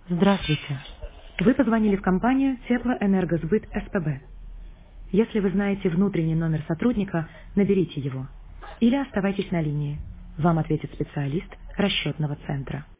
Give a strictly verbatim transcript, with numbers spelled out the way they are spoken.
Здравствуйте. Вы позвонили в компанию Теплоэнергосбыт СПБ. Если вы знаете внутренний номер сотрудника, наберите его. Или оставайтесь на линии. Вам ответит специалист расчетного центра.